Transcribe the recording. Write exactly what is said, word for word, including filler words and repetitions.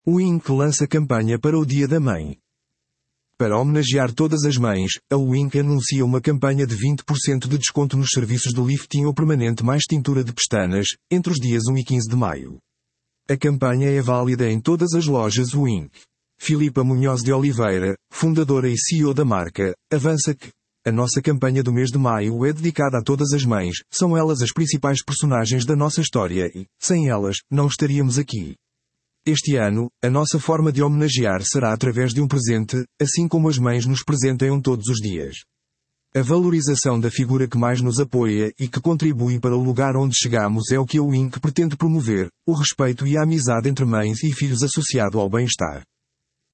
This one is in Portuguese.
O Wink lança campanha para o Dia da Mãe. Para homenagear todas as mães, a Wink anuncia uma campanha de vinte por cento de desconto nos serviços de lifting ou permanente mais tintura de pestanas, entre os dias um e quinze de maio. A campanha é válida em todas as lojas Wink. Filipa Munhoz de Oliveira, fundadora e C E O da marca, avança que a nossa campanha do mês de maio é dedicada a todas as mães, são elas as principais personagens da nossa história e, sem elas, não estaríamos aqui. Este ano, a nossa forma de homenagear será através de um presente, assim como as mães nos presenteiam todos os dias. A valorização da figura que mais nos apoia e que contribui para o lugar onde chegamos é o que a Wink pretende promover, o respeito e a amizade entre mães e filhos associado ao bem-estar.